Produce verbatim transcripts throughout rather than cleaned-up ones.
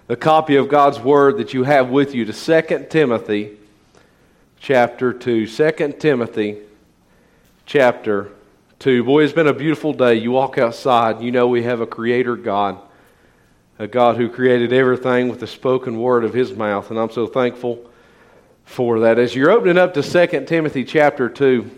the copy of God's Word that you have with you to Second Timothy chapter two. Second Timothy chapter two. Boy, it's been a beautiful day. You walk outside, you know we have a Creator God, a God who created everything with the spoken word of His mouth, and I'm so thankful for that. As you're opening up to Second Timothy chapter two,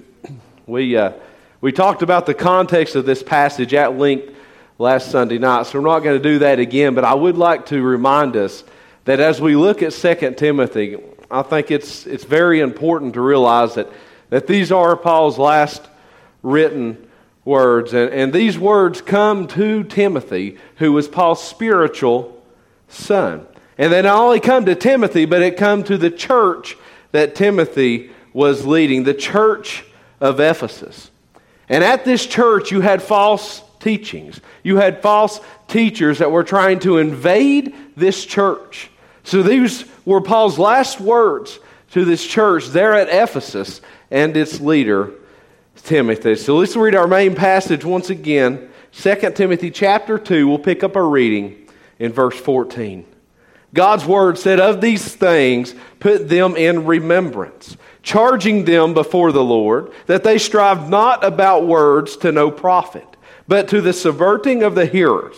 we uh, we talked about the context of this passage at length last Sunday night, so we're not going to do that again, but I would like to remind us that as we look at Second Timothy, I think it's it's very important to realize that, that these are Paul's last written words, and, and these words come to Timothy, who was Paul's spiritual son. And they not only come to Timothy, but it come to the church that Timothy was leading, the church of Ephesus. And at this church, you had false teachings. You had false teachers that were trying to invade this church. So these were Paul's last words to this church there at Ephesus and its leader, Timothy. So let's read our main passage once again. Second Timothy chapter two, we'll pick up our reading in verse fourteen. God's word said, "Of these things put them in remembrance, charging them before the Lord, that they strive not about words to no profit, but to the subverting of the hearers.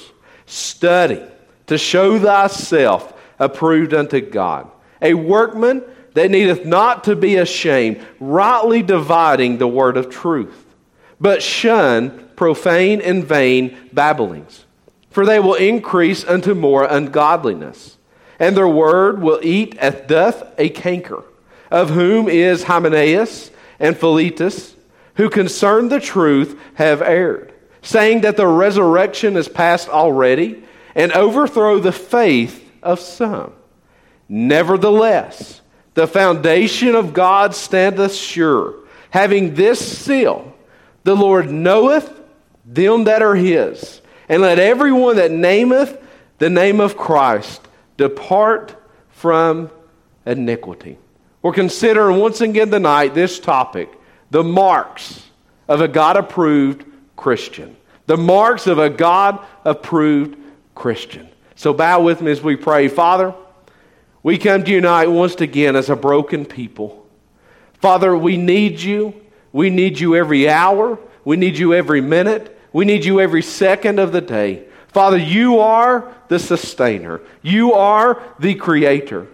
Study to show thyself approved unto God, a workman that needeth not to be ashamed, rightly dividing the word of truth. But shun profane and vain babblings, for they will increase unto more ungodliness. And their word will eat as doth a canker, of whom is Hymenaeus and Philetus, who concern the truth have erred, saying that the resurrection is past already, and overthrow the faith of some. Nevertheless, the foundation of God standeth sure, having this seal: the Lord knoweth them that are His. And let everyone that nameth the name of Christ depart from iniquity." We're considering once again tonight this topic, the marks of a God-approved Christian. The marks of a God-approved Christian. So bow with me as we pray. Father, we come to you tonight once again as a broken people. Father, we need you. We need you every hour. We need you every minute. We need you every second of the day. Father, you are the sustainer. You are the creator.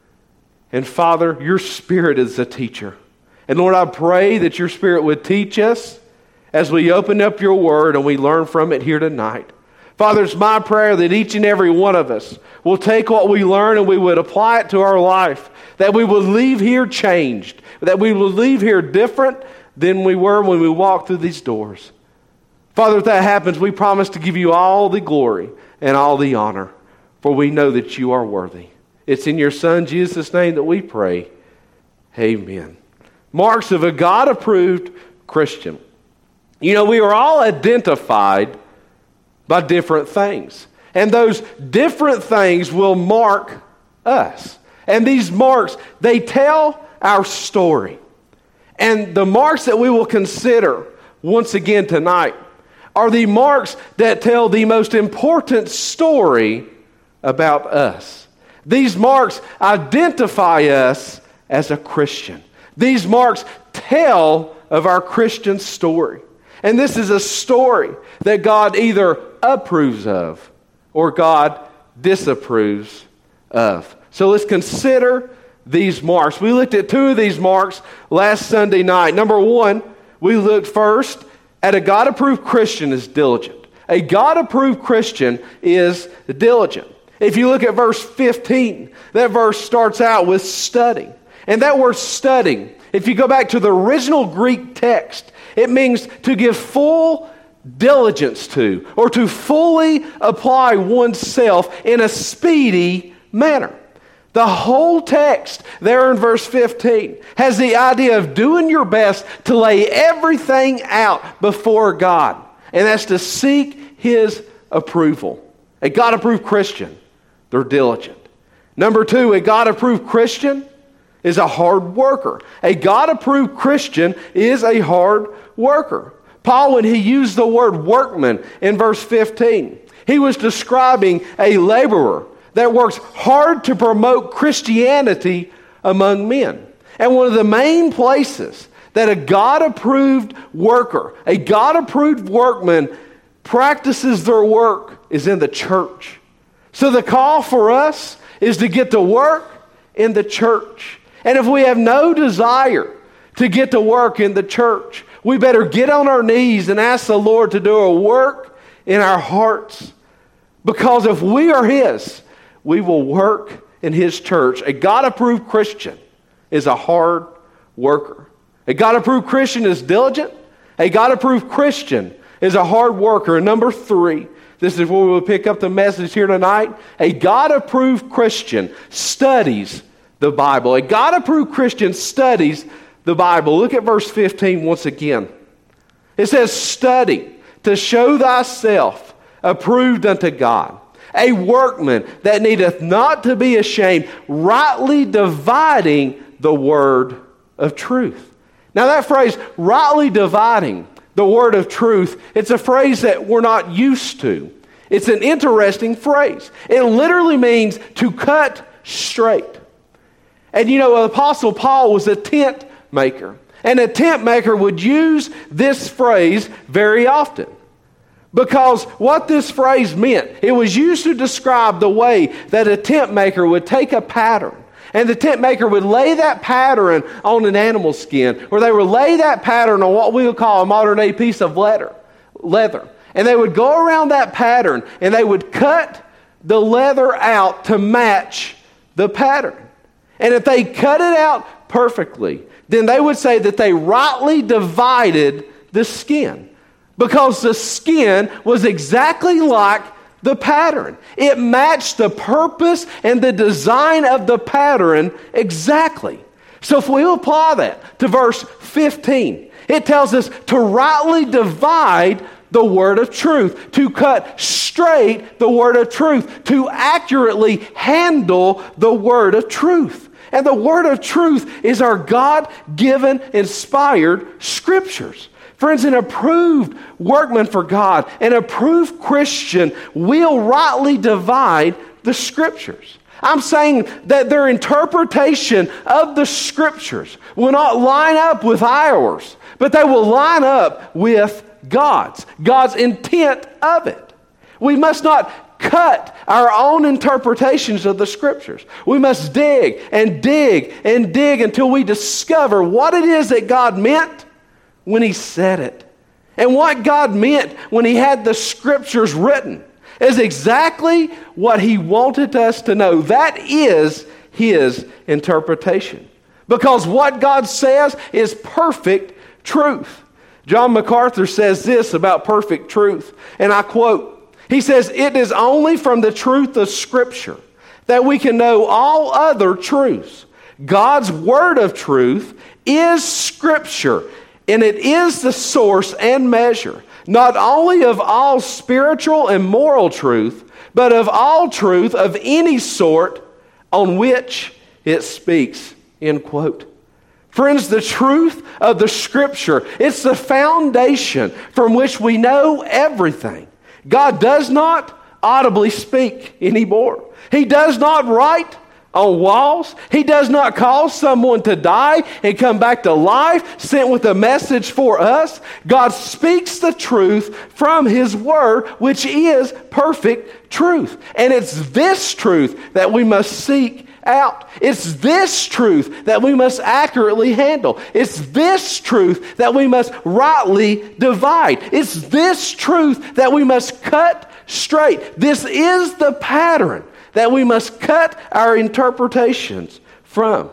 And Father, your Spirit is the teacher. And Lord, I pray that your Spirit would teach us as we open up your word and we learn from it here tonight. Father, it's my prayer that each and every one of us will take what we learn and we would apply it to our life. That we will leave here changed. That we will leave here different than we were when we walked through these doors. Father, if that happens, we promise to give you all the glory and all the honor, for we know that you are worthy. It's in your Son, Jesus' name, that we pray. Amen. Marks of a God-approved Christian. You know, we are all identified by different things. And those different things will mark us. And these marks, they tell our story. And the marks that we will consider once again tonight are the marks that tell the most important story about us. These marks identify us as a Christian. These marks tell of our Christian story. And this is a story that God either approves of or God disapproves of. So let's consider these marks. We looked at two of these marks last Sunday night. Number one, we looked first at a God-approved Christian is diligent. A God-approved Christian is diligent. If you look at verse fifteen, that verse starts out with study. And that word studying, if you go back to the original Greek text, it means to give full diligence to, or to fully apply oneself in a speedy manner. The whole text there in verse fifteen has the idea of doing your best to lay everything out before God. And that's to seek His approval. A God-approved Christian, they're diligent. Number two, a God-approved Christian is a hard worker. A God-approved Christian is a hard worker. Paul, when he used the word workman in verse fifteen, he was describing a laborer that works hard to promote Christianity among men. And one of the main places that a God-approved worker, a God-approved workman practices their work is in the church. So the call for us is to get to work in the church. And if we have no desire to get to work in the church, we better get on our knees and ask the Lord to do a work in our hearts. Because if we are His, we will work in His church. A God-approved Christian is a hard worker. A God-approved Christian is diligent. A God-approved Christian is a hard worker. And number three, this is where we will pick up the message here tonight. A God-approved Christian studies the Bible. A God-approved Christian studies the Bible. Look at verse fifteen once again. It says, study to show thyself approved unto God, a workman that needeth not to be ashamed, rightly dividing the word of truth. Now that phrase, rightly dividing the word of truth, it's a phrase that we're not used to. It's an interesting phrase. It literally means to cut straight. And you know, the Apostle Paul was a tent maker. And a tent maker would use this phrase very often. Because what this phrase meant, it was used to describe the way that a tent maker would take a pattern. And the tent maker would lay that pattern on an animal skin, or they would lay that pattern on what we would call a modern-day piece of leather. leather. And they would go around that pattern, and they would cut the leather out to match the pattern. And if they cut it out perfectly, then they would say that they rightly divided the skin. Because the skin was exactly like the pattern. It matched the purpose and the design of the pattern exactly. So if we apply that to verse fifteen, it tells us to rightly divide the word of truth, to cut straight the word of truth, to accurately handle the word of truth. And the word of truth is our God-given, inspired scriptures. Friends, an approved workman for God, an approved Christian will rightly divide the Scriptures. I'm saying that their interpretation of the Scriptures will not line up with ours, but they will line up with God's, God's intent of it. We must not cut our own interpretations of the Scriptures. We must dig and dig and dig until we discover what it is that God meant when He said it. And what God meant when He had the Scriptures written is exactly what He wanted us to know. That is His interpretation. Because what God says is perfect truth. John MacArthur says this about perfect truth, and I quote, he says, "It is only from the truth of Scripture that we can know all other truths. God's word of truth is Scripture, and it is the source and measure, not only of all spiritual and moral truth, but of all truth of any sort on which it speaks." End quote. Friends, the truth of the Scripture, it's the foundation from which we know everything. God does not audibly speak anymore. He does not write on walls. He does not cause someone to die and come back to life, sent with a message for us. God speaks the truth from His Word, which is perfect truth. And it's this truth that we must seek out. It's this truth that we must accurately handle. It's this truth that we must rightly divide. It's this truth that we must cut straight. This is the pattern that we must cut our interpretations from.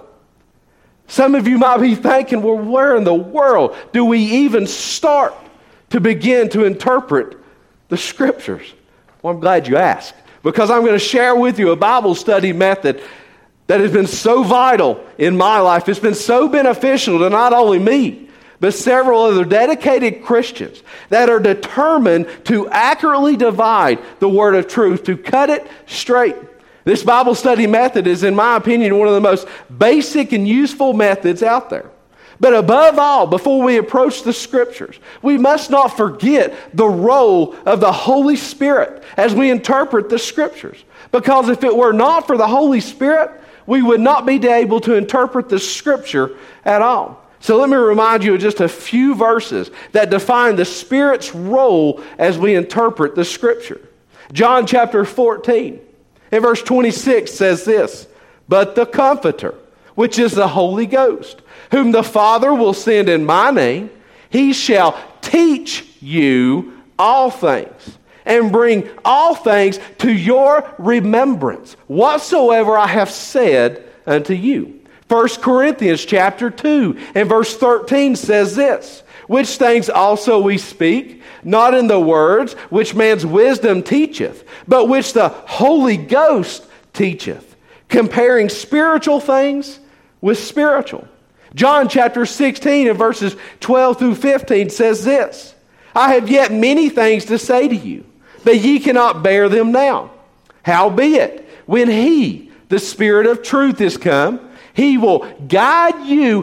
Some of you might be thinking, well, where in the world do we even start to begin to interpret the Scriptures? Well, I'm glad you asked, because I'm going to share with you a Bible study method that has been so vital in my life. It's been so beneficial to not only me, but several other dedicated Christians that are determined to accurately divide the word of truth, to cut it straight. This Bible study method is, in my opinion, one of the most basic and useful methods out there. But above all, before we approach the Scriptures, we must not forget the role of the Holy Spirit as we interpret the Scriptures. Because if it were not for the Holy Spirit, we would not be able to interpret the Scripture at all. So let me remind you of just a few verses that define the Spirit's role as we interpret the Scripture. John chapter fourteen, and verse twenty-six says this, "But the Comforter, which is the Holy Ghost, whom the Father will send in my name, he shall teach you all things, and bring all things to your remembrance, whatsoever I have said unto you." First Corinthians chapter two and verse thirteen says this, "Which things also we speak, not in the words which man's wisdom teacheth, but which the Holy Ghost teacheth, comparing spiritual things with spiritual." John chapter sixteen and verses twelve through fifteen says this, "I have yet many things to say to you, but ye cannot bear them now. Howbeit, when he, the Spirit of truth, is come, he will guide you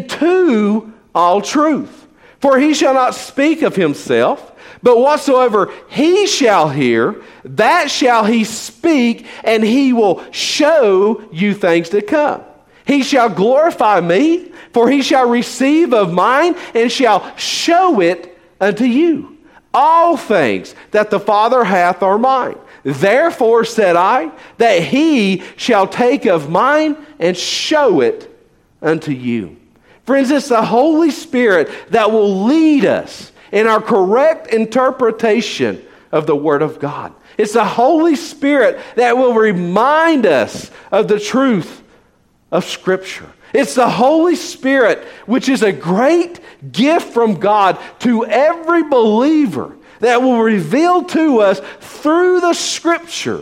into all truth. For he shall not speak of himself, but whatsoever he shall hear, that shall he speak, and he will show you things to come. He shall glorify me, for he shall receive of mine, and shall show it unto you. All things that the Father hath are mine. Therefore said I, that he shall take of mine and show it unto you." Friends, it's the Holy Spirit that will lead us in our correct interpretation of the Word of God. It's the Holy Spirit that will remind us of the truth of Scripture. It's the Holy Spirit, which is a great gift from God to every believer, that will reveal to us through the Scripture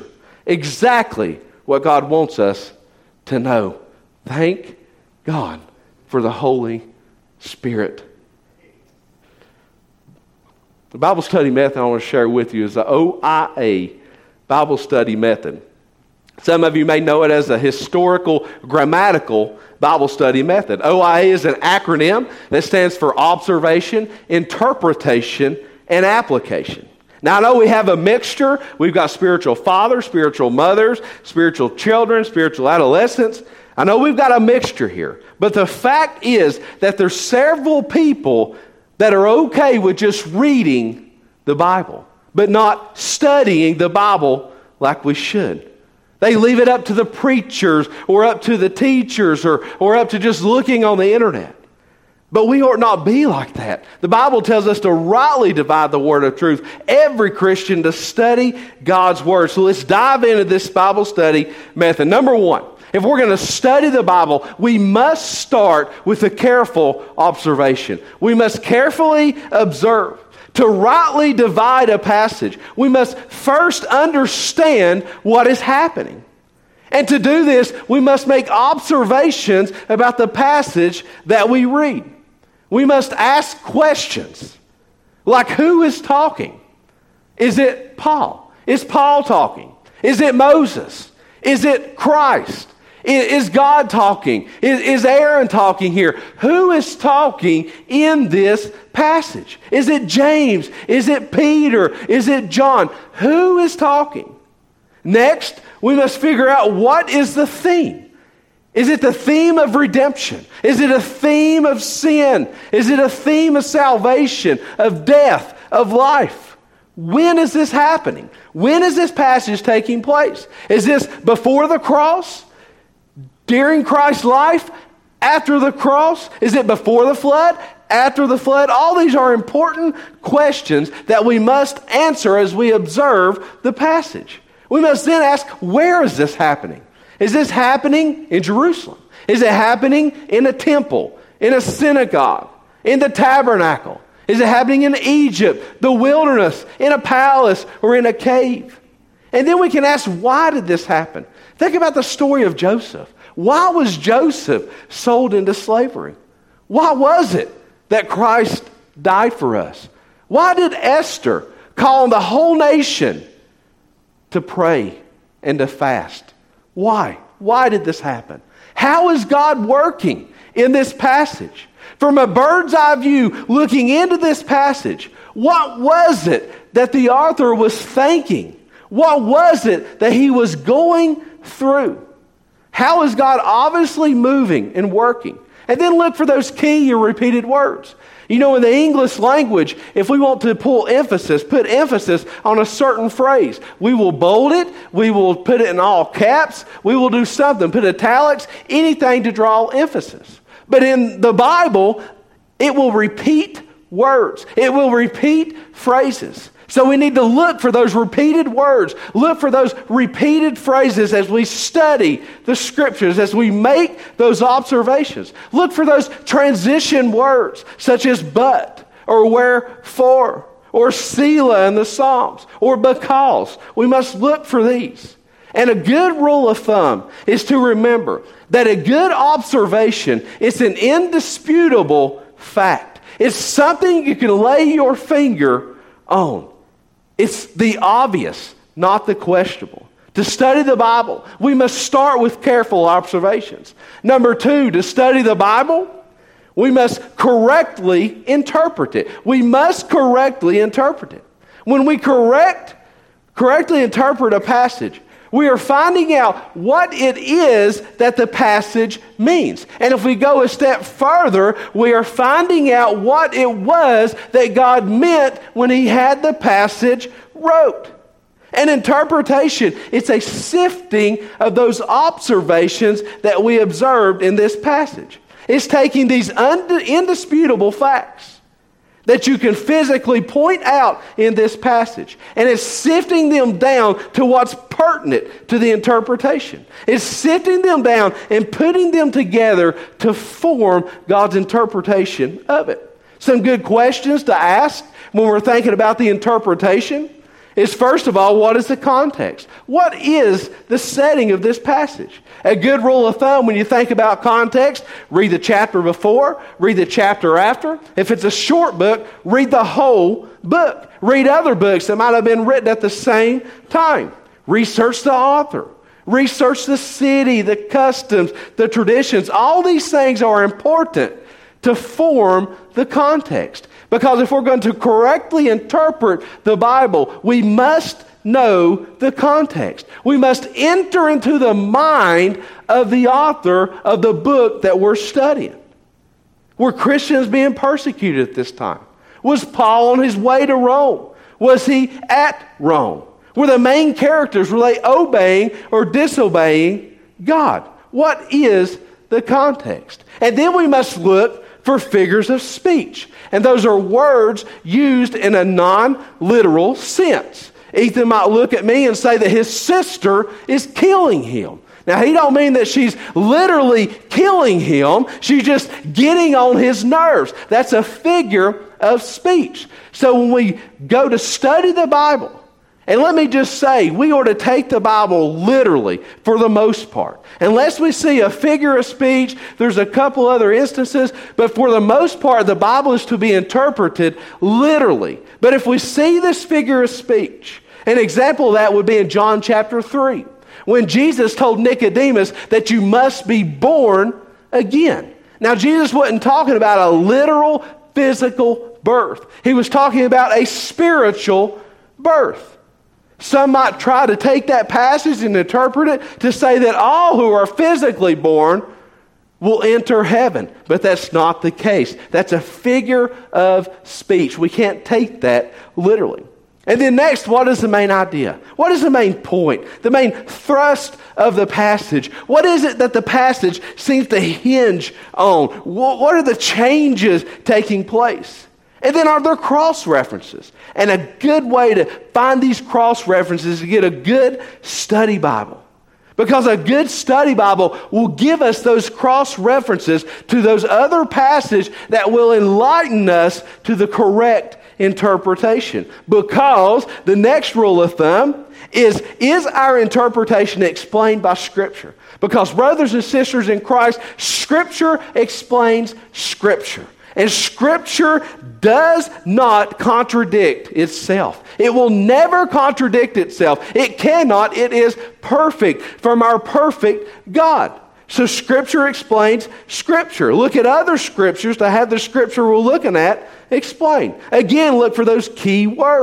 exactly what God wants us to know. Thank God for the Holy Spirit. The Bible study method I want to share with you is the O I A Bible study method. Some of you may know it as a historical grammatical Bible study method. O I A is an acronym that stands for observation, interpretation, and application. Now I know we have a mixture. We've got spiritual fathers, spiritual mothers, spiritual children, spiritual adolescents. I know we've got a mixture here. But the fact is that there's several people that are okay with just reading the Bible, but not studying the Bible like we should. They leave it up to the preachers or up to the teachers or, or up to just looking on the internet. But we ought not be like that. The Bible tells us to rightly divide the word of truth. Every Christian to study God's word. So let's dive into this Bible study method. Number one, if we're going to study the Bible, we must start with a careful observation. We must carefully observe. To rightly divide a passage, we must first understand what is happening. And to do this, we must make observations about the passage that we read. We must ask questions, like who is talking? Is it Paul? Is Paul talking? Is it Moses? Is it Christ? Is God talking? Is Aaron talking here? Who is talking in this passage? Is it James? Is it Peter? Is it John? Who is talking? Next, we must figure out what is the theme. Is it the theme of redemption? Is it a theme of sin? Is it a theme of salvation, of death, of life? When is this happening? When is this passage taking place? Is this before the cross? During Christ's life? After the cross? Is it before the flood? After the flood? All these are important questions that we must answer as we observe the passage. We must then ask, where is this happening? Is this happening in Jerusalem? Is it happening in a temple, in a synagogue, in the tabernacle? Is it happening in Egypt, the wilderness, in a palace, or in a cave? And then we can ask, why did this happen? Think about the story of Joseph. Why was Joseph sold into slavery? Why was it that Christ died for us? Why did Esther call on the whole nation to pray and to fast? Why? Why did this happen? How is God working in this passage? From a bird's eye view, looking into this passage, what was it that the author was thinking? What was it that he was going through? How is God obviously moving and working? And then look for those key or repeated words. You know, in the English language, if we want to pull emphasis, put emphasis on a certain phrase, we will bold it, we will put it in all caps, we will do something, put italics, anything to draw emphasis. But in the Bible, it will repeat words. It will repeat phrases. So we need to look for those repeated words. Look for those repeated phrases as we study the Scriptures, as we make those observations. Look for those transition words, such as but, or wherefore, or Selah in the Psalms, or because. We must look for these. And a good rule of thumb is to remember that a good observation is an indisputable fact. It's something you can lay your finger on. It's the obvious, not the questionable. To study the Bible, we must start with careful observations. Number two, to study the Bible, we must correctly interpret it. We must correctly interpret it. When we correct, correctly interpret a passage, we are finding out what it is that the passage means. And if we go a step further, we are finding out what it was that God meant when he had the passage wrote. An interpretation, it's a sifting of those observations that we observed in this passage. It's taking these und- indisputable facts that you can physically point out in this passage, and it's sifting them down to what's pertinent to the interpretation. It's sifting them down and putting them together to form God's interpretation of it. Some good questions to ask when we're thinking about the interpretation is, first of all, what is the context? What is the setting of this passage? A good rule of thumb when you think about context, read the chapter before, read the chapter after. If it's a short book, read the whole book. Read other books that might have been written at the same time. Research the author. Research the city, the customs, the traditions. All these things are important to form the context. Because if we're going to correctly interpret the Bible, we must know the context. We must enter into the mind of the author of the book that we're studying. Were Christians being persecuted at this time? Was Paul on his way to Rome? Was he at Rome? Were the main characters, were they obeying or disobeying God? What is the context? And then we must look for figures of speech. And those are words used in a non-literal sense. Ethan might look at me and say that his sister is killing him. Now, he don't mean that she's literally killing him. She's just getting on his nerves. That's a figure of speech. So when we go to study the Bible, and let me just say, we ought to take the Bible literally for the most part. Unless we see a figure of speech, there's a couple other instances, but for the most part, the Bible is to be interpreted literally. But if we see this figure of speech, an example of that would be in John chapter three, when Jesus told Nicodemus that you must be born again. Now, Jesus wasn't talking about a literal physical birth. He was talking about a spiritual birth. Some might try to take that passage and interpret it to say that all who are physically born will enter heaven. But that's not the case. That's a figure of speech. We can't take that literally. And then next, what is the main idea? What is the main point? The main thrust of the passage? What is it that the passage seems to hinge on? What are the changes taking place? And then are there cross references? And a good way to find these cross references is to get a good study Bible. Because a good study Bible will give us those cross references to those other passages that will enlighten us to the correct interpretation. Because the next rule of thumb is, is our interpretation explained by Scripture? Because brothers and sisters in Christ, Scripture explains Scripture. And Scripture does not contradict itself. It will never contradict itself. It cannot. It is perfect from our perfect God. So Scripture explains Scripture. Look at other Scriptures to have the Scripture we're looking at explained. Again, look for those key words.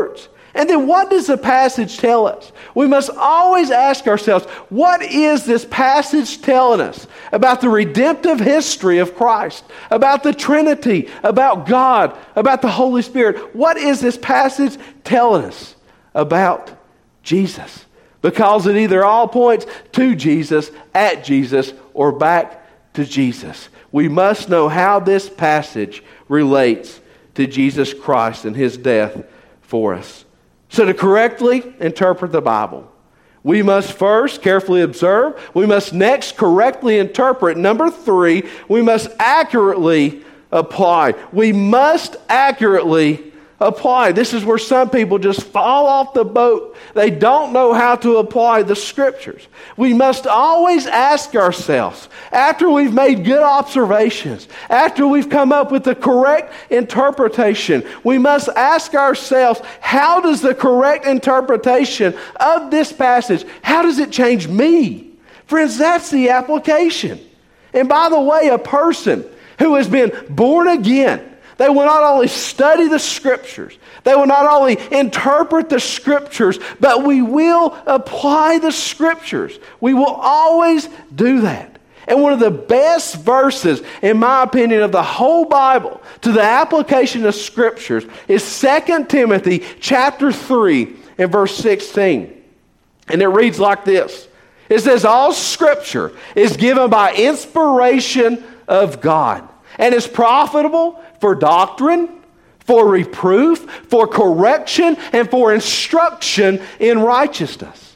And then what does the passage tell us? We must always ask ourselves, what is this passage telling us about the redemptive history of Christ, about the Trinity, about God, about the Holy Spirit? What is this passage telling us about Jesus? Because it either all points to Jesus, at Jesus, or back to Jesus. We must know how this passage relates to Jesus Christ and His death for us. So to correctly interpret the Bible, we must first carefully observe. We must next correctly interpret. Number three, we must accurately apply. We must accurately apply. This is where some people just fall off the boat. They don't know how to apply the Scriptures. We must always ask ourselves, after we've made good observations, after we've come up with the correct interpretation, we must ask ourselves, how does the correct interpretation of this passage, how does it change me? Friends, that's the application. And by the way, a person who has been born again, they will not only study the Scriptures, they will not only interpret the Scriptures, but we will apply the Scriptures. We will always do that. And one of the best verses, in my opinion, of the whole Bible to the application of Scriptures is Second Timothy chapter three and verse sixteen. And it reads like this. It says, all Scripture is given by inspiration of God and is profitable for doctrine, for reproof, for correction, and for instruction in righteousness.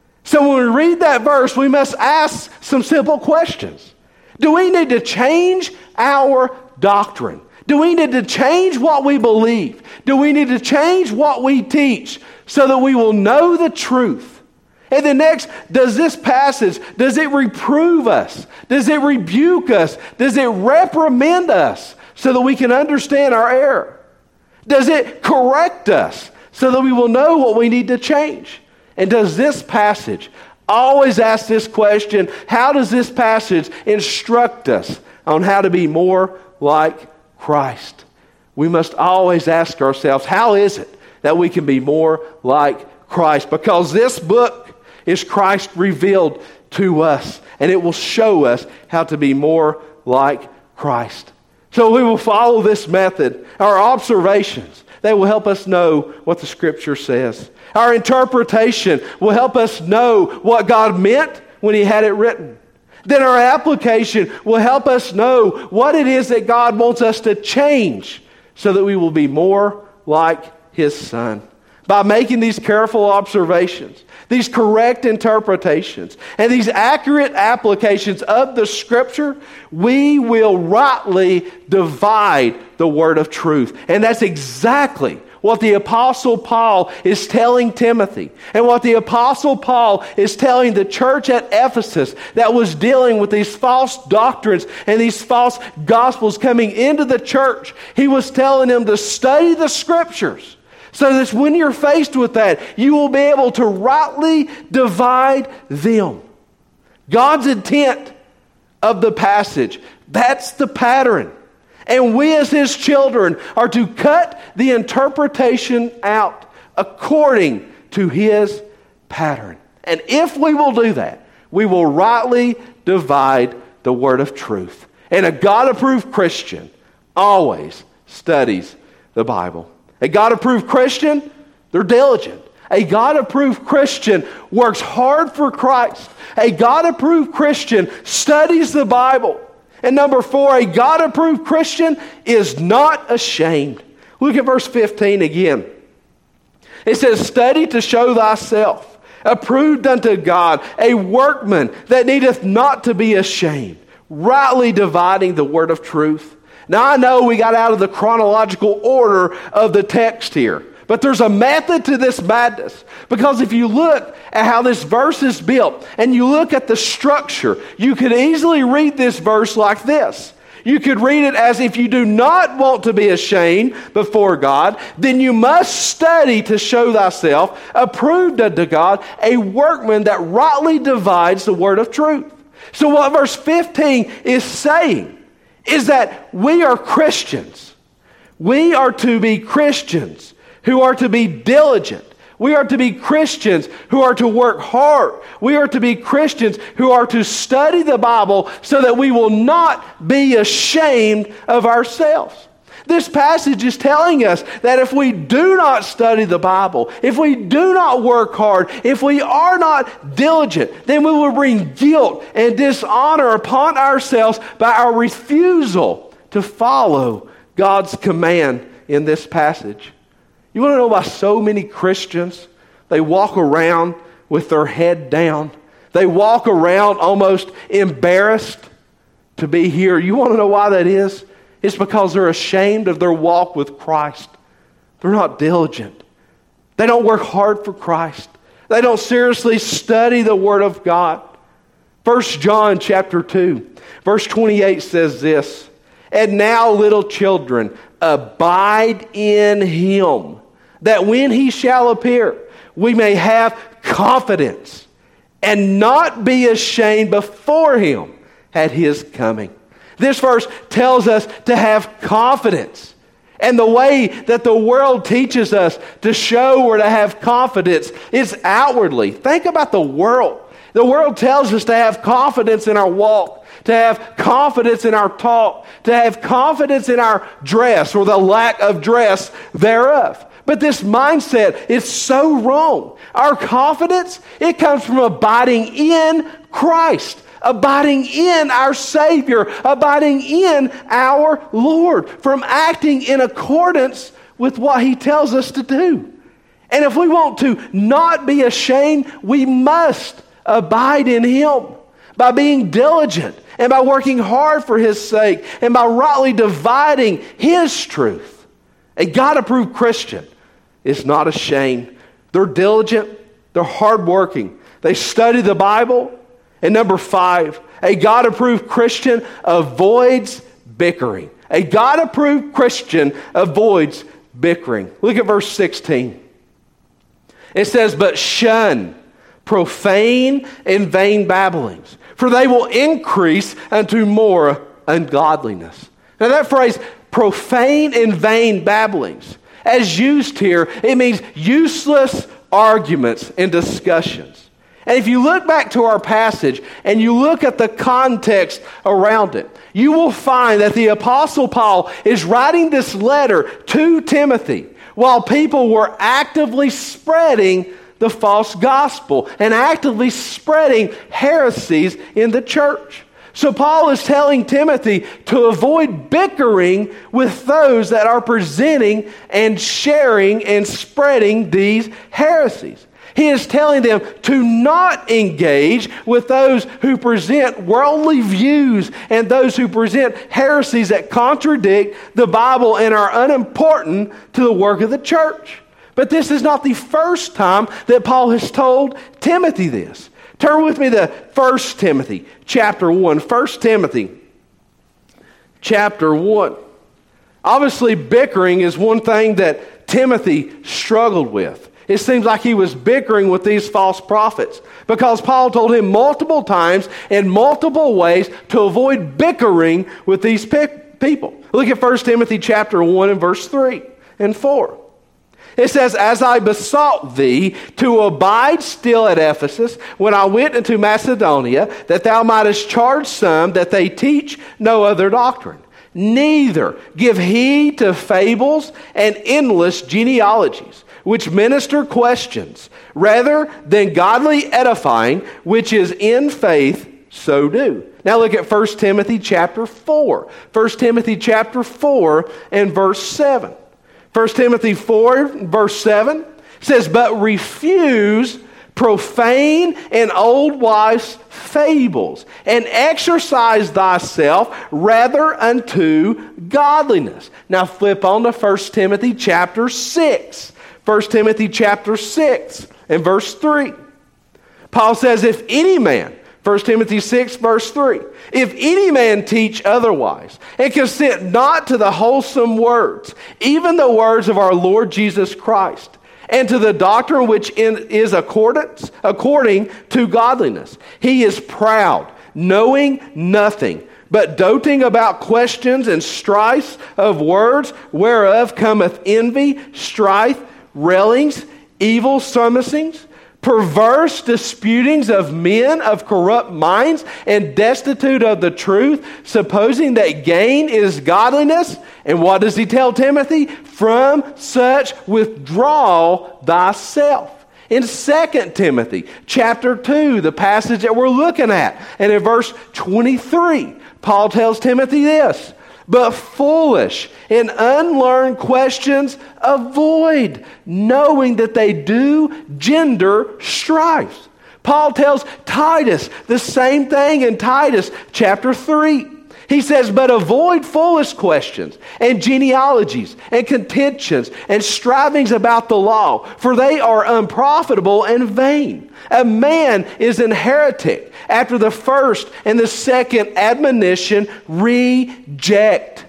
So when we read that verse, we must ask some simple questions. Do we need to change our doctrine? Do we need to change what we believe? Do we need to change what we teach so that we will know the truth? And then next, does this passage, does it reprove us? Does it rebuke us? Does it reprimand us so that we can understand our error? Does it correct us so that we will know what we need to change? And does this passage always ask this question, how does this passage instruct us on how to be more like Christ? We must always ask ourselves, how is it that we can be more like Christ? Because this book is Christ revealed to us, and it will show us how to be more like Christ. So we will follow this method. Our observations, they will help us know what the Scripture says. Our interpretation will help us know what God meant when He had it written. Then our application will help us know what it is that God wants us to change so that we will be more like His Son. By making these careful observations, these correct interpretations, and these accurate applications of the Scripture, we will rightly divide the word of truth. And that's exactly what the Apostle Paul is telling Timothy, and what the Apostle Paul is telling the church at Ephesus that was dealing with these false doctrines and these false gospels coming into the church. He was telling them to study the Scriptures, so that when you're faced with that, you will be able to rightly divide them. God's intent of the passage, that's the pattern. And we as His children are to cut the interpretation out according to His pattern. And if we will do that, we will rightly divide the word of truth. And a God-approved Christian always studies the Bible. A God-approved Christian, they're diligent. A God-approved Christian works hard for Christ. A God-approved Christian studies the Bible. And number four, a God-approved Christian is not ashamed. Look at verse fifteen again. It says, study to show thyself, approved unto God, a workman that needeth not to be ashamed, rightly dividing the word of truth. Now, I know we got out of the chronological order of the text here, but there's a method to this madness. Because if you look at how this verse is built, and you look at the structure, you could easily read this verse like this. You could read it as, if you do not want to be ashamed before God, then you must study to show thyself approved unto God, a workman that rightly divides the word of truth. So what verse fifteen is saying is that we are Christians. We are to be Christians who are to be diligent. We are to be Christians who are to work hard. We are to be Christians who are to study the Bible so that we will not be ashamed of ourselves. This passage is telling us that if we do not study the Bible, if we do not work hard, if we are not diligent, then we will bring guilt and dishonor upon ourselves by our refusal to follow God's command in this passage. You want to know why so many Christians, they walk around with their head down. They walk around almost embarrassed to be here. You want to know why that is? It's because they're ashamed of their walk with Christ. They're not diligent. They don't work hard for Christ. They don't seriously study the Word of God. First John chapter two, verse twenty-eight says this, "And now, little children, abide in Him, that when He shall appear, we may have confidence and not be ashamed before Him at His coming." This verse tells us to have confidence. And the way that the world teaches us to show or to have confidence is outwardly. Think about the world. The world tells us to have confidence in our walk, to have confidence in our talk, to have confidence in our dress or the lack of dress thereof. But this mindset is so wrong. Our confidence, it comes from abiding in Christ, abiding in our Savior, abiding in our Lord, from acting in accordance with what He tells us to do. And if we want to not be ashamed, we must abide in Him by being diligent and by working hard for His sake and by rightly dividing His truth. A God-approved Christian is not ashamed. They're diligent. They're hardworking. They study the Bible. And number five, a God-approved Christian avoids bickering. A God-approved Christian avoids bickering. Look at verse sixteen. It says, "But shun profane and vain babblings, for they will increase unto more ungodliness." Now that phrase, profane and vain babblings, as used here, it means useless arguments and discussions. And if you look back to our passage and you look at the context around it, you will find that the Apostle Paul is writing this letter to Timothy while people were actively spreading the false gospel and actively spreading heresies in the church. So Paul is telling Timothy to avoid bickering with those that are presenting and sharing and spreading these heresies. He is telling them to not engage with those who present worldly views and those who present heresies that contradict the Bible and are unimportant to the work of the church. But this is not the first time that Paul has told Timothy this. Turn with me to First Timothy chapter one. First Timothy chapter one. Obviously, bickering is one thing that Timothy struggled with. It seems like he was bickering with these false prophets because Paul told him multiple times in multiple ways to avoid bickering with these pe- people. Look at First Timothy chapter one and verse three and four. It says, "As I besought thee to abide still at Ephesus when I went into Macedonia, that thou mightest charge some that they teach no other doctrine. Neither give heed to fables and endless genealogies, which minister questions, rather than godly edifying, which is in faith, so do." Now look at First Timothy chapter four. First Timothy chapter four and verse seven. First Timothy four, verse seven says, "But refuse profane and old wives' fables, and exercise thyself rather unto godliness." Now flip on to First Timothy chapter six. First Timothy chapter six and verse three. Paul says, "If any man," First Timothy six verse three, "if any man teach otherwise, and consent not to the wholesome words, even the words of our Lord Jesus Christ, and to the doctrine which in, is accordance, according to godliness, he is proud, knowing nothing, but doting about questions and strifes of words, whereof cometh envy, strife, railings, evil surmisings, perverse disputings of men of corrupt minds and destitute of the truth, supposing that gain is godliness. And what does he tell Timothy? From such withdraw thyself. In Second Timothy chapter two, the passage that we're looking at, and in verse twenty-three, Paul tells Timothy this: but foolish and unlearned questions avoid, knowing that they do gender strife. Paul tells Titus the same thing in Titus chapter three. He says, but avoid foolish questions and genealogies and contentions and strivings about the law, for they are unprofitable and vain. A man is an heretic after the first and the second admonition, reject,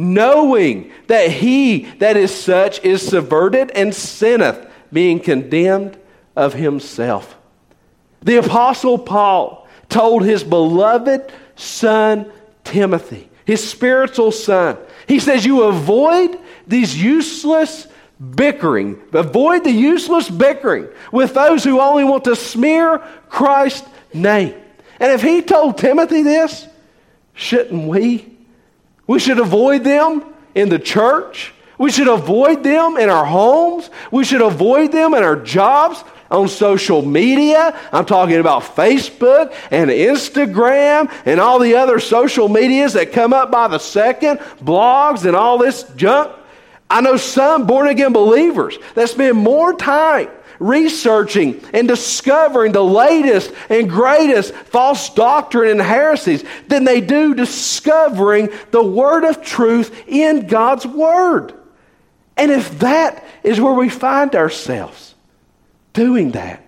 knowing that he that is such is subverted and sinneth, being condemned of himself. The Apostle Paul told his beloved son Timothy, his spiritual son, he says, you avoid these useless bickering, avoid the useless bickering with those who only want to smear Christ's name. And if he told Timothy this, shouldn't we? We should avoid them in the church. We should avoid them in our homes. We should avoid them in our jobs, on social media. I'm talking about Facebook and Instagram and all the other social medias that come up by the second, blogs and all this junk. I know some born-again believers that spend more time researching and discovering the latest and greatest false doctrine and heresies than they do discovering the word of truth in God's word. And if that is where we find ourselves, doing that,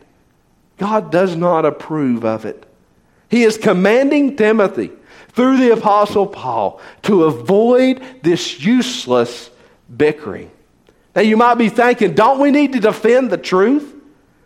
God does not approve of it. He is commanding Timothy through the Apostle Paul to avoid this useless bickering. Now you might be thinking, don't we need to defend the truth?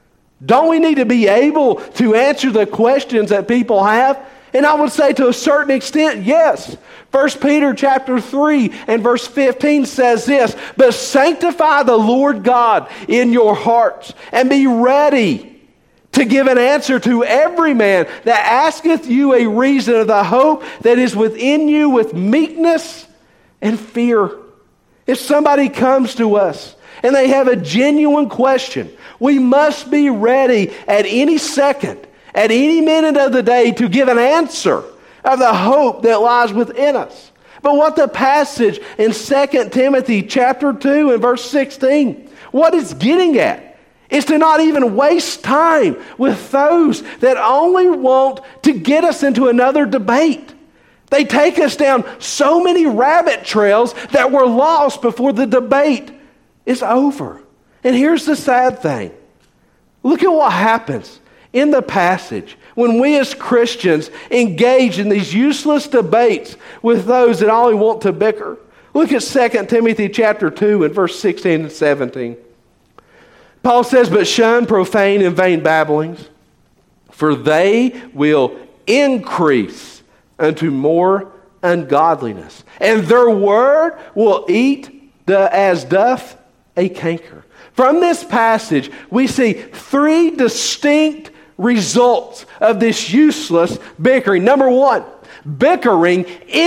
Don't we need to be able to answer the questions that people have? And I would say to a certain extent, yes. First Peter chapter three and verse fifteen says this, but sanctify the Lord God in your hearts and be ready to give an answer to every man that asketh you a reason of the hope that is within you with meekness and fear. If somebody comes to us and they have a genuine question, we must be ready at any second, at any minute of the day to give an answer of the hope that lies within us. But what the passage in Second Timothy chapter two and verse sixteen, what it's getting at is to not even waste time with those that only want to get us into another debate. They take us down so many rabbit trails that we're lost before the debate is over. And here's the sad thing. Look at what happens in the passage when we as Christians engage in these useless debates with those that only want to bicker. Look at Second Timothy chapter two and verse sixteen and seventeen. Paul says, but shun profane and vain babblings, for they will increase unto more ungodliness, and their word will eat the, as doth a canker. From this passage, we see three distinct results of this useless bickering. Number one, bickering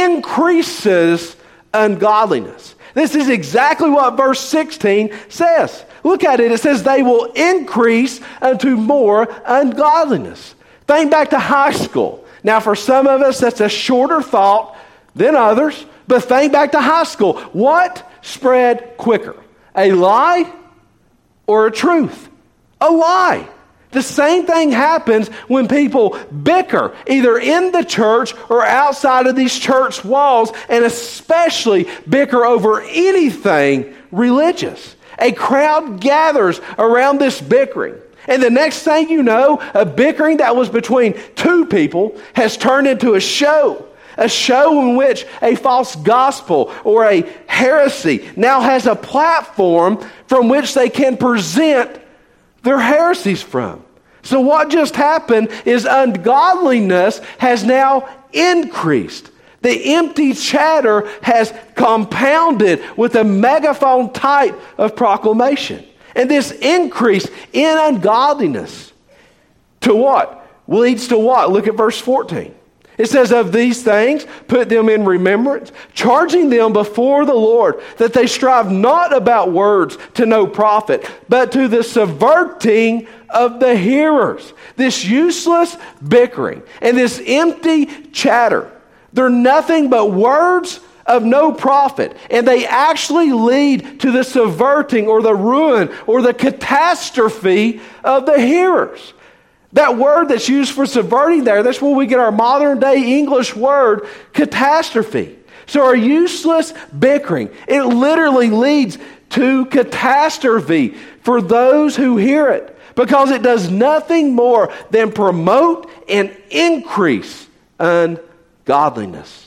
increases ungodliness. This is exactly what verse sixteen says. Look at it. It says they will increase unto more ungodliness. Think back to high school. Now, for some of us, that's a shorter thought than others. But think back to high school. What spread quicker? A lie or a truth? A lie. The same thing happens when people bicker, either in the church or outside of these church walls, and especially bicker over anything religious. A crowd gathers around this bickering. And the next thing you know, a bickering that was between two people has turned into a show. A show in which a false gospel or a heresy now has a platform from which they can present their heresies from. So what just happened is ungodliness has now increased. The empty chatter has compounded with a megaphone type of proclamation. And this increase in ungodliness to what? Leads to what? Look at verse fourteen. It says, of these things, put them in remembrance, charging them before the Lord, that they strive not about words to no profit, but to the subverting of the hearers. This useless bickering and this empty chatter, they're nothing but words of no profit. And they actually lead to the subverting or the ruin or the catastrophe of the hearers. That word that's used for subverting there, that's where we get our modern day English word, catastrophe. So our useless bickering, it literally leads to catastrophe for those who hear it, because it does nothing more than promote and increase ungodliness.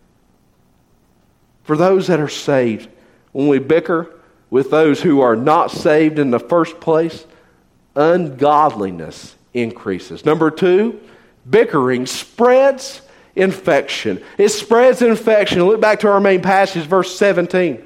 For those that are saved, when we bicker with those who are not saved in the first place, ungodliness increases. Number two, bickering spreads infection. It spreads infection. Look back to our main passage, verse seventeen.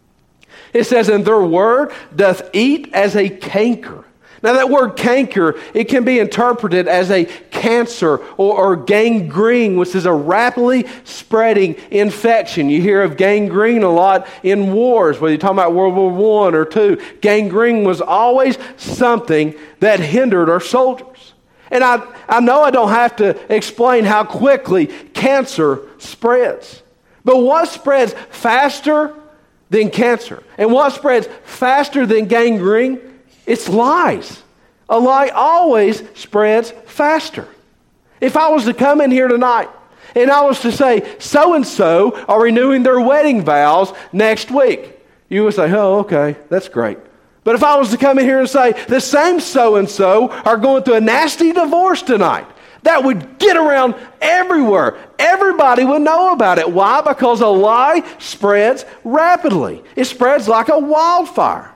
It says, and their word doth eat as a canker. Now that word canker, it can be interpreted as a cancer or, or gangrene, which is a rapidly spreading infection. You hear of gangrene a lot in wars, whether you're talking about World War One or Two. Gangrene was always something that hindered our soldiers. And I, I know I don't have to explain how quickly cancer spreads. But what spreads faster than cancer? And what spreads faster than gangrene? It's lies. A lie always spreads faster. If I was to come in here tonight and I was to say, so-and-so are renewing their wedding vows next week, you would say, oh, okay, that's great. But if I was to come in here and say, the same so-and-so are going through a nasty divorce tonight, that would get around everywhere. Everybody would know about it. Why? Because a lie spreads rapidly. It spreads like a wildfire.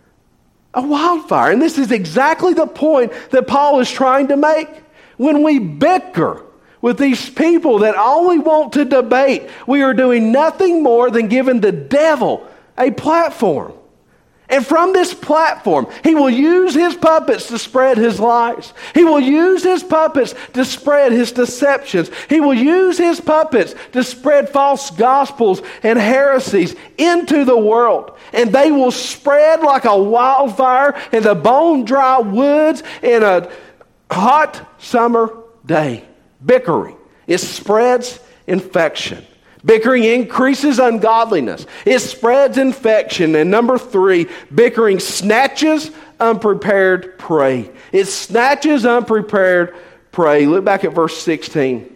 A wildfire. And this is exactly the point that Paul is trying to make. When we bicker with these people that only want to debate, we are doing nothing more than giving the devil a platform. And from this platform, he will use his puppets to spread his lies. He will use his puppets to spread his deceptions. He will use his puppets to spread false gospels and heresies into the world. And they will spread like a wildfire in the bone-dry woods in a hot summer day. Bickering. It spreads infection. Bickering increases ungodliness. It spreads infection. And number three, bickering snatches unprepared prey. It snatches unprepared prey. Look back at verse sixteen.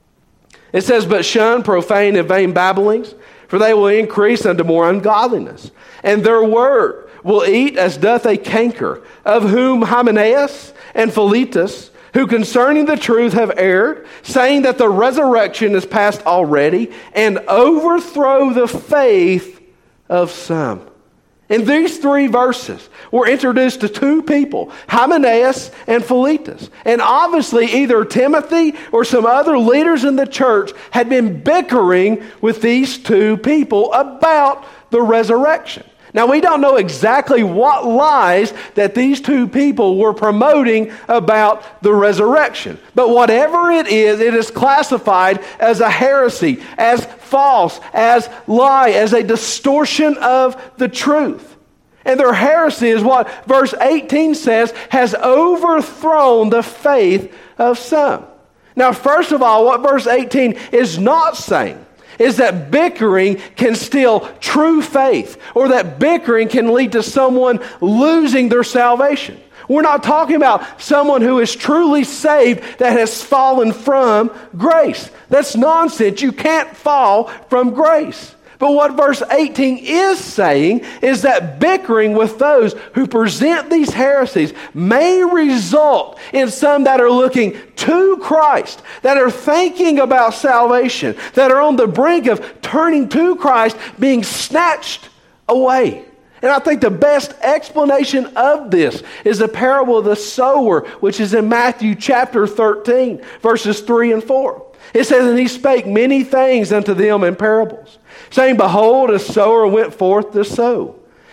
It says, but shun profane and vain babblings, for they will increase unto more ungodliness. And their word will eat as doth a canker, of whom Hymenaeus and Philetus, who concerning the truth have erred, saying that the resurrection is past already, and overthrow the faith of some. In these three verses, we're introduced to two people, Hymenaeus and Philetus. And obviously either Timothy or some other leaders in the church had been bickering with these two people about the resurrection. Now, we don't know exactly what lies that these two people were promoting about the resurrection. But whatever it is, it is classified as a heresy, as false, as lie, as a distortion of the truth. And their heresy is what verse eighteen says, has overthrown the faith of some. Now, first of all, what verse eighteen is not saying is that bickering can steal true faith, or that bickering can lead to someone losing their salvation. We're not talking about someone who is truly saved that has fallen from grace. That's nonsense. You can't fall from grace. But what verse eighteen is saying is that bickering with those who present these heresies may result in some that are looking to Christ, that are thinking about salvation, that are on the brink of turning to Christ, being snatched away. And I think the best explanation of this is the parable of the sower, which is in Matthew chapter thirteen, verses three and four. It says, and he spake many things unto them in parables, saying, behold, a sower went forth to sow.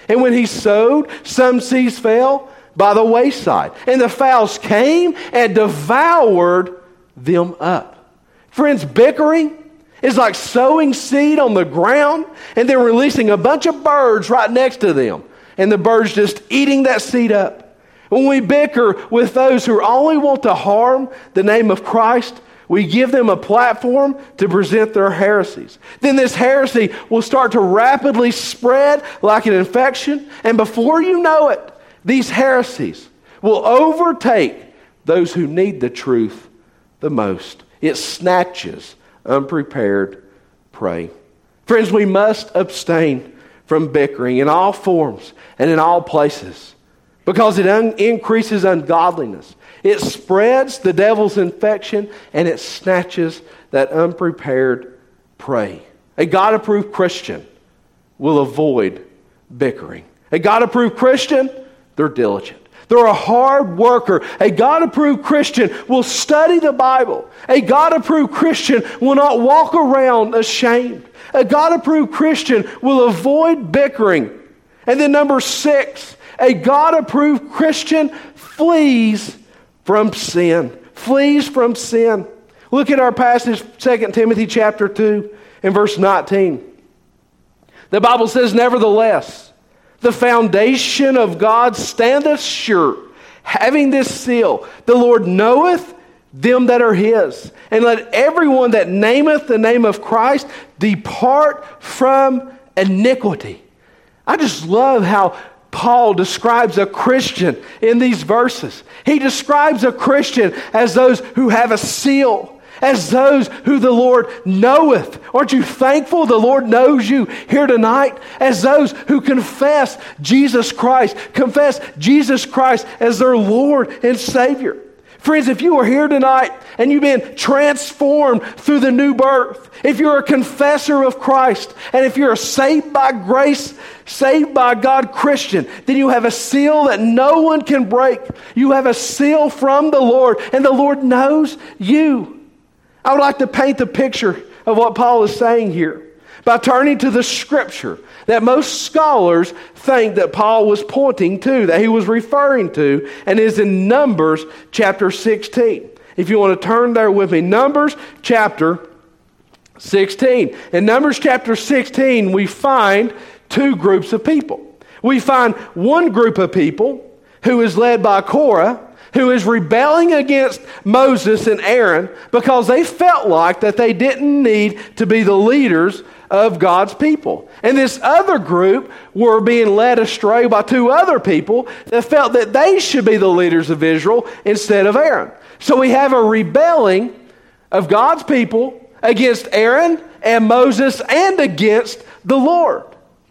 And when he sowed, some seeds fell by the wayside, and the fowls came and devoured them up. Friends, bickering is like sowing seed on the ground and then releasing a bunch of birds right next to them, and the birds just eating that seed up. When we bicker with those who only want to harm the name of Christ, we give them a platform to present their heresies. Then this heresy will start to rapidly spread like an infection, and before you know it, these heresies will overtake those who need the truth the most. It snatches unprepared prey. Friends, we must abstain from bickering in all forms and in all places, because it un- increases ungodliness. It spreads the devil's infection, and it snatches that unprepared prey. A God-approved Christian will avoid bickering. A God-approved Christian, they're diligent. They're a hard worker. A God-approved Christian will study the Bible. A God-approved Christian will not walk around ashamed. A God-approved Christian will avoid bickering. And then number six, a God-approved Christian flees from sin. Flees from sin. Look at our passage, Second Timothy chapter two and verse nineteen. The Bible says, nevertheless, the foundation of God standeth sure, having this seal, the Lord knoweth them that are his. And let everyone that nameth the name of Christ depart from iniquity. I just love how Paul describes a Christian in these verses. He describes a Christian as those who have a seal, as those who the Lord knoweth. Aren't you thankful the Lord knows you here tonight? As those who confess Jesus Christ, confess Jesus Christ as their Lord and Savior. Friends, if you are here tonight and you've been transformed through the new birth, if you're a confessor of Christ, and if you're a saved by grace, saved by God Christian, then you have a seal that no one can break. You have a seal from the Lord, and the Lord knows you. I would like to paint the picture of what Paul is saying here by turning to the scripture that most scholars think that Paul was pointing to, that he was referring to, and is in Numbers chapter sixteen. If you want to turn there with me, Numbers chapter sixteen. In Numbers chapter sixteen, we find two groups of people. We find one group of people who is led by Korah, who is rebelling against Moses and Aaron because they felt like that they didn't need to be the leaders of God's people. And this other group were being led astray by two other people that felt that they should be the leaders of Israel instead of Aaron. So we have a rebelling of God's people against Aaron and Moses and against the Lord.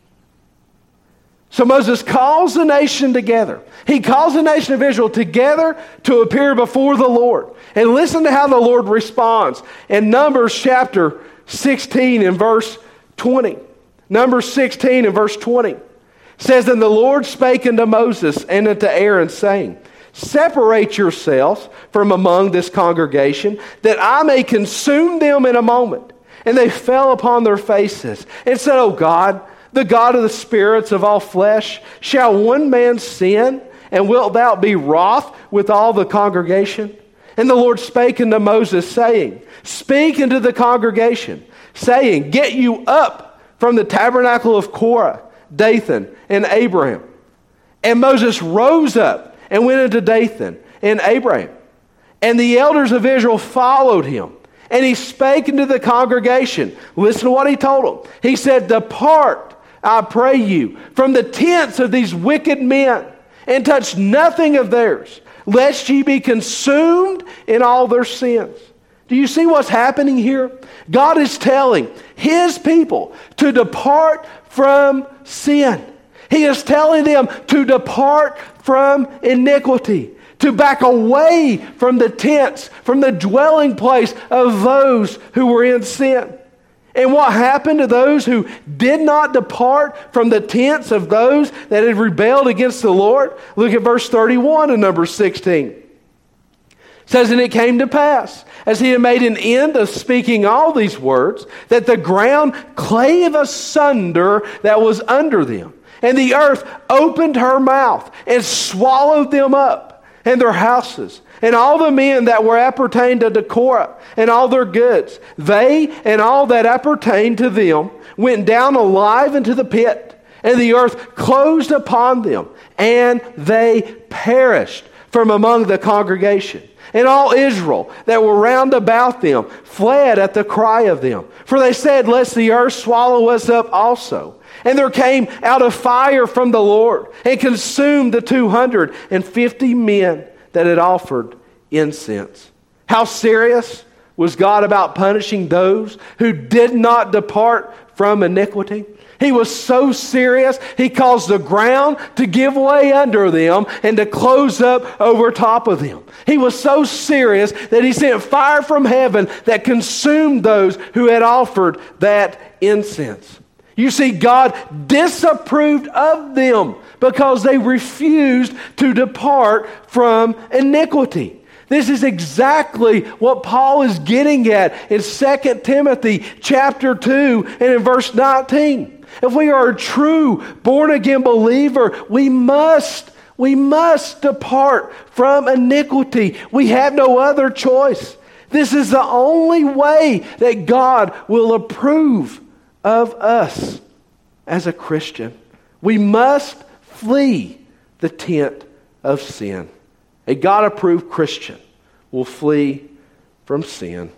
So Moses calls the nation together. He calls the nation of Israel together to appear before the Lord. And listen to how the Lord responds in Numbers chapter sixteen and verse twenty. Numbers sixteen and verse twenty says, And the Lord spake unto Moses and unto Aaron, saying, Separate yourselves from among this congregation, that I may consume them in a moment. And they fell upon their faces and said, O God, the God of the spirits of all flesh, shall one man sin, and wilt thou be wroth with all the congregation? And the Lord spake unto Moses, saying, Speak unto the congregation, saying, Get you up from the tabernacle of Korah, Dathan, and Abraham. And Moses rose up and went into Dathan and Abraham. And the elders of Israel followed him. And he spake unto the congregation. Listen to what he told them. He said, Depart, I pray you, from the tents of these wicked men, and touch nothing of theirs, lest ye be consumed in all their sins. Do you see what's happening here? God is telling his people to depart from sin. He is telling them to depart from iniquity, to back away from the tents, from the dwelling place of those who were in sin. And what happened to those who did not depart from the tents of those that had rebelled against the Lord? Look at verse thirty-one of Numbers sixteen. It says, And it came to pass, as he had made an end of speaking all these words, that the ground clave asunder that was under them, And the earth opened her mouth and swallowed them up and their houses and all the men that were appertained to Korah and all their goods. They and all that appertained to them went down alive into the pit, and the earth closed upon them, and they perished from among the congregation. And all Israel that were round about them fled at the cry of them. For they said, lest the earth swallow us up also. And there came out a fire from the Lord and consumed the two hundred and fifty men that had offered incense. How serious was God about punishing those who did not depart from iniquity? He was so serious, he caused the ground to give way under them and to close up over top of them. He was so serious that he sent fire from heaven that consumed those who had offered that incense. You see, God disapproved of them because they refused to depart from iniquity. This is exactly what Paul is getting at in Second Timothy chapter two and in verse nineteen. If we are a true born-again believer, we must, we must depart from iniquity. We have no other choice. This is the only way that God will approve of us as a Christian. We must flee the tent of sin. A God-approved Christian will flee from sin.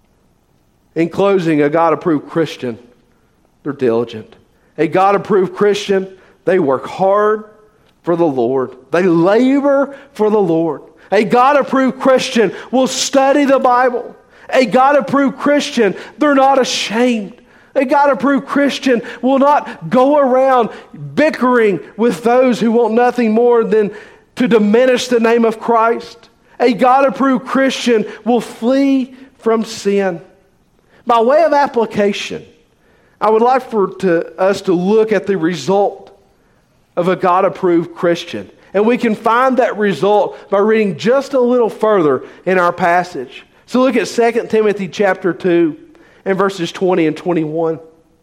In closing, a God-approved Christian, they're diligent. A God-approved Christian, they work hard for the Lord. They labor for the Lord. A God-approved Christian will study the Bible. A God-approved Christian, they're not ashamed. A God-approved Christian will not go around bickering with those who want nothing more than to diminish the name of Christ. A God-approved Christian will flee from sin. By way of application, I would like for to, us to look at the result of a God-approved Christian. And we can find that result by reading just a little further in our passage. So look at Second Timothy chapter two and verses twenty and twenty-one.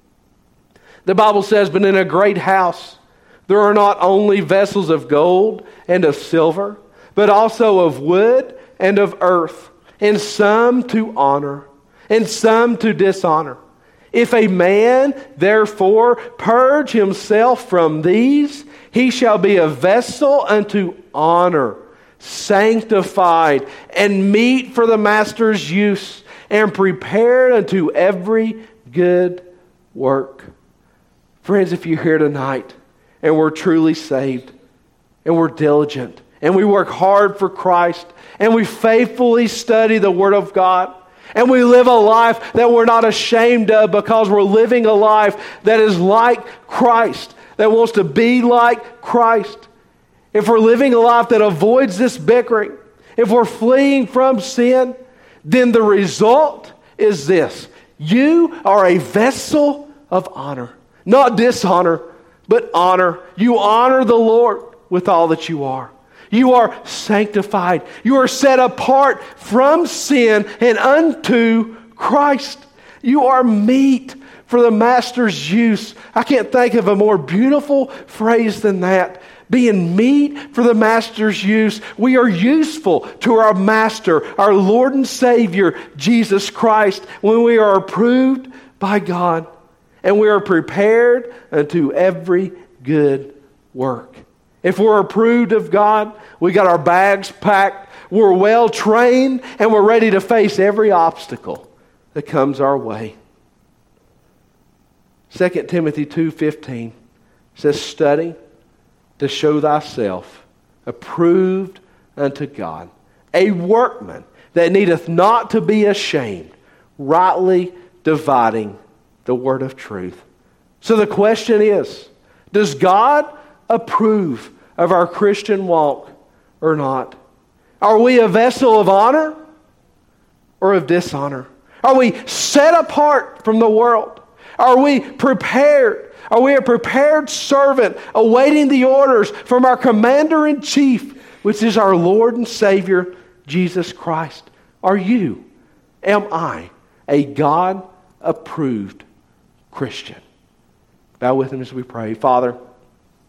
The Bible says, but in a great house there are not only vessels of gold and of silver, but also of wood and of earth, and some to honor, and some to dishonor. If a man, therefore, purge himself from these, he shall be a vessel unto honor, sanctified, and meet for the master's use, and prepared unto every good work. Friends, if you're here tonight, and we're truly saved, and we're diligent, and we work hard for Christ, and we faithfully study the Word of God, and we live a life that we're not ashamed of because we're living a life that is like Christ, that wants to be like Christ. If we're living a life that avoids this bickering, if we're fleeing from sin, then the result is this. You are a vessel of honor. Not dishonor, but honor. You honor the Lord with all that you are. You are sanctified. You are set apart from sin and unto Christ. You are meet for the master's use. I can't think of a more beautiful phrase than that. Being meet for the master's use. We are useful to our master, our Lord and Savior, Jesus Christ, when we are approved by God. And we are prepared unto every good work. If we're approved of God, we got our bags packed, we're well trained, and we're ready to face every obstacle that comes our way. Second Timothy two fifteen says, study to show thyself approved unto God, a workman that needeth not to be ashamed, rightly dividing the word of truth. So the question is, does God approve of our Christian walk or not? Are we a vessel of honor or of dishonor? Are we set apart from the world? Are we prepared? Are we a prepared servant awaiting the orders from our commander-in-chief, which is our Lord and Savior, Jesus Christ? Are you, am I, a God-approved Christian? Bow with him as we pray. Father,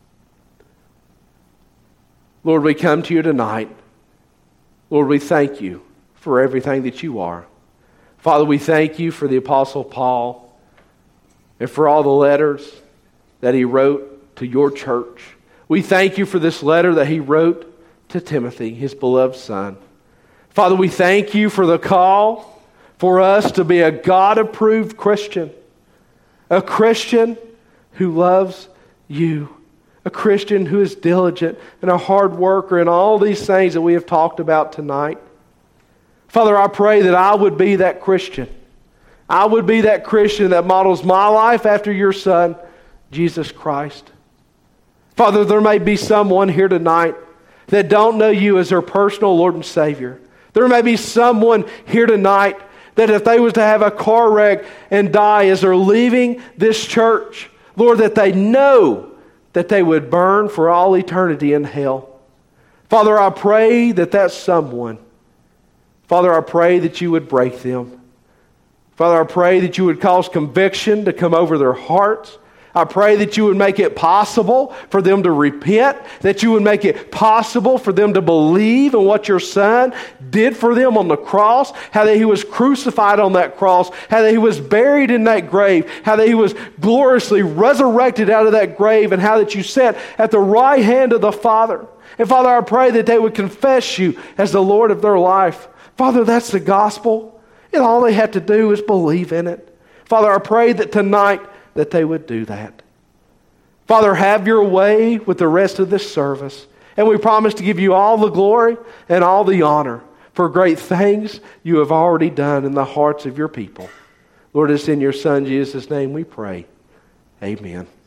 Lord, we come to you tonight. Lord, we thank you for everything that you are. Father, we thank you for the Apostle Paul and for all the letters that he wrote to your church. We thank you for this letter that he wrote to Timothy, his beloved son. Father, we thank you for the call for us to be a God-approved Christian, a Christian who loves you, a Christian who is diligent and a hard worker and all these things that we have talked about tonight. Father, I pray that I would be that Christian. I would be that Christian that models my life after your Son, Jesus Christ. Father, there may be someone here tonight that don't know you as their personal Lord and Savior. There may be someone here tonight that if they was to have a car wreck and die as they're leaving this church, Lord, that they know that they would burn for all eternity in hell. Father, I pray that that's someone. Father, I pray that you would break them. Father, I pray that you would cause conviction to come over their hearts. I pray that you would make it possible for them to repent, that you would make it possible for them to believe in what your Son did for them on the cross, how that he was crucified on that cross, how that he was buried in that grave, how that he was gloriously resurrected out of that grave, and how that you sat at the right hand of the Father. And Father, I pray that they would confess you as the Lord of their life. Father, that's the gospel, and all they have to do is believe in it. Father, I pray that tonight that they would do that. Father, have your way with the rest of this service. And we promise to give you all the glory and all the honor for great things you have already done in the hearts of your people. Lord, it's in your Son Jesus' name we pray. Amen.